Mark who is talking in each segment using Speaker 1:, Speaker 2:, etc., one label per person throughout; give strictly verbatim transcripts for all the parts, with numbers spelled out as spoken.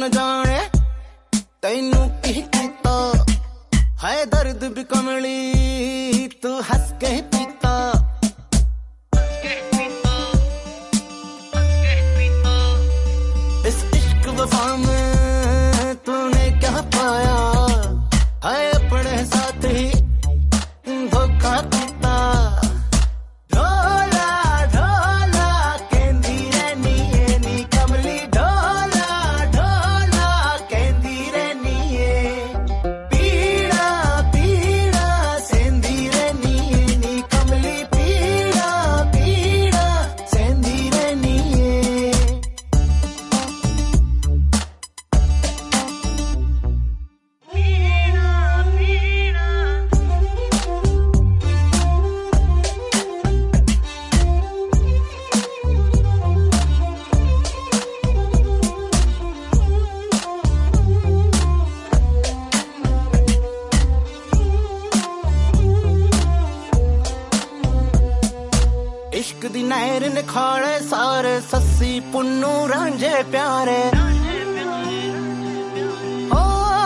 Speaker 1: न जाने तैनू की कीता है दर्द भी कमली तू हंस के पीता इस इश्क वफा में तूने क्या पाया है अपने साथ ही धोखा किया ढोला ढोला कहंदी रहनी है नी कमली ढोला ढोला कहंदी रहनी है पीड़ा पीड़ा सहंदी रहनी है नी कमली पीड़ा पीड़ा सहंदी रहनी है इश्क दी नहर ने खाड़े सारे सस्सी पुन्नू रांझे प्यारे ओ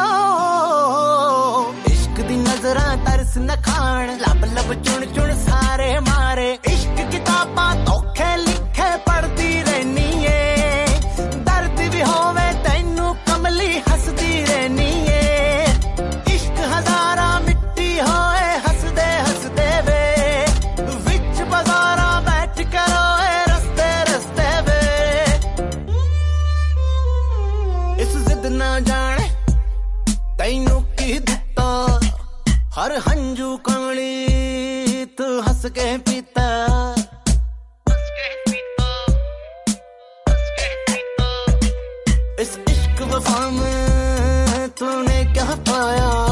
Speaker 1: इश्क दी नजरां तरस न खान लब लब चुन चुन सारे मारे इश्क किताबां धोखे लिखे पढ़दी रहनी है दर्द भी होवे तैनू कमली हसदी रहनी है इश्क हजारा मिट्टी होए हसदे हसदे वे विच बाजारा करो रस्ते रस्ते वे इस जिद ना जाने तैनू की दिता हर हंजू कमली तू हंस के पीता इस इश्क वफा में तूने क्या पाया